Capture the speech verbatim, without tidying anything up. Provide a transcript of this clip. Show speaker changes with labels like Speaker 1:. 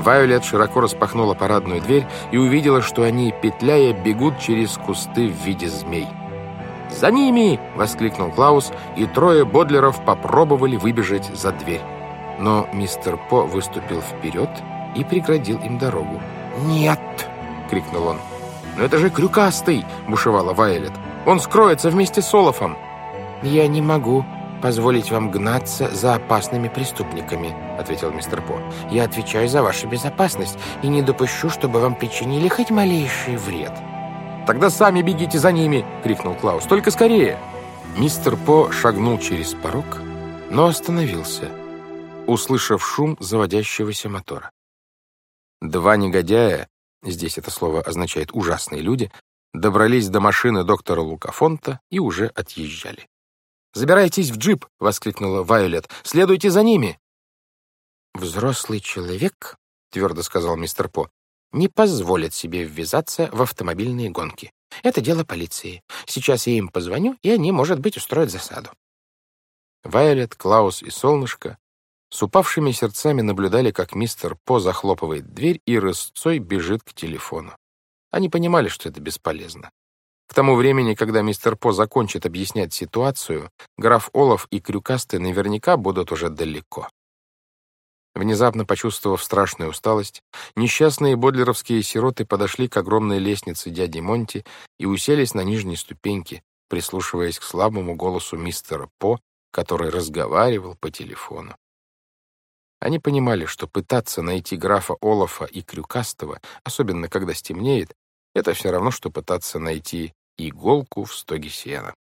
Speaker 1: Вайолет широко распахнула парадную дверь и увидела, что они, петляя, бегут через кусты в виде змей. «За ними!» — воскликнул Клаус, и трое бодлеров попробовали выбежать за дверь. Но мистер По выступил вперед и преградил им дорогу. «Нет!» — крикнул он. «Но это же Крюкастый!» — бушевала Вайолет. «Он скроется вместе с Олафом!» «Я не могу позволить вам гнаться за опасными преступниками», — ответил мистер По. «Я отвечаю за вашу безопасность и не допущу, чтобы вам причинили хоть малейший вред». «Тогда сами бегите за ними!» — крикнул Клаус. «Только скорее!» Мистер По шагнул через порог, но остановился, услышав шум заводящегося мотора. Два негодяя, здесь это слово означает «ужасные люди», добрались до машины доктора Лукафонта и уже отъезжали. «Забирайтесь в джип!» — воскликнула Вайолет. «Следуйте за ними!» «Взрослый человек, — твердо сказал мистер По, — не позволит себе ввязаться в автомобильные гонки. Это дело полиции. Сейчас я им позвоню, и они, может быть, устроят засаду». Вайолет, Клаус и Солнышко с упавшими сердцами наблюдали, как мистер По захлопывает дверь и рысцой бежит к телефону. Они понимали, что это бесполезно. К тому времени, когда мистер По закончит объяснять ситуацию, граф Олаф и Крюкастый наверняка будут уже далеко. Внезапно почувствовав страшную усталость, несчастные бодлеровские сироты подошли к огромной лестнице дяди Монти и уселись на нижней ступеньке, прислушиваясь к слабому голосу мистера По, который разговаривал по телефону. Они понимали, что пытаться найти графа Олафа и Крюкастого, особенно когда стемнеет, это все равно, что пытаться найти иголку в стоге сена.